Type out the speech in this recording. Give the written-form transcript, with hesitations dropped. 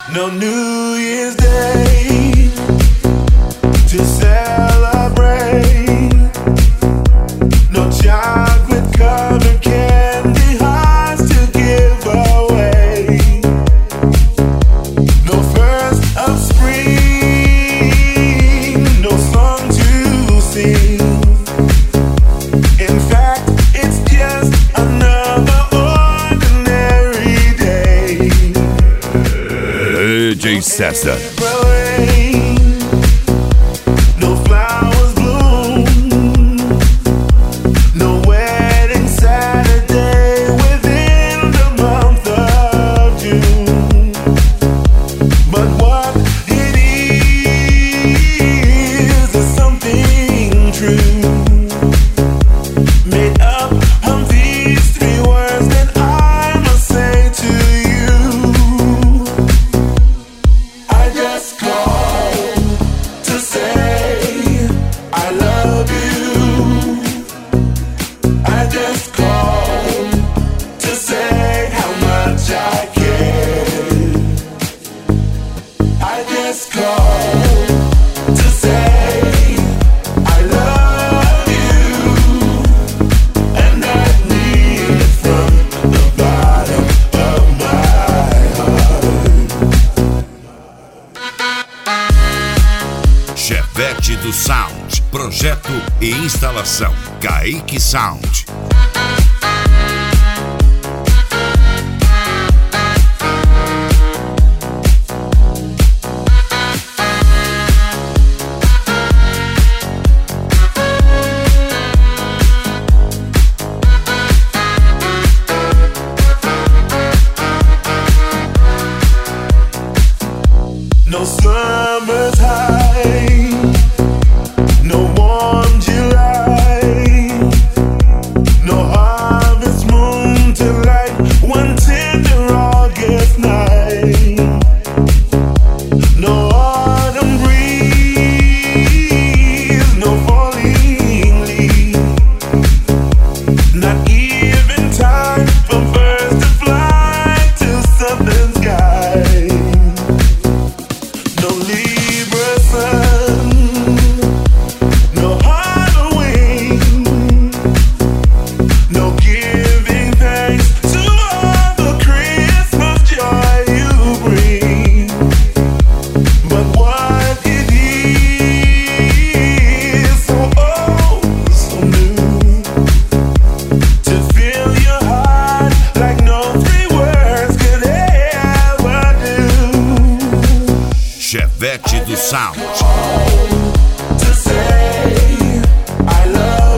No New Year's Day to celebrate. No chocolate covered candy hearts to give away. No first of spring, no song to sing. In fact, it's just another ordinary day. DJ César. No flowers bloom, no wedding Saturday within the month of June. But what it is something true, made up of these three words that I must say to you. I just called to say I love you. I just called to say how much I care. I just called to say I love you, and I mean it from the bottom of my heart. Chevette do Sound. Projeto e instalação. Kaique Sound. No summer's high, no warm July, no harvest moon to light one tender August night, no autumn breeze, no falling leaf, not even time for birds to fly to southern skies. No Libra sun, no Halloween, no giving thanks to all the Christmas joy you bring. But what it is so old, so new, to fill your heart like no three words could ever do. Chevette do Sound. To say I love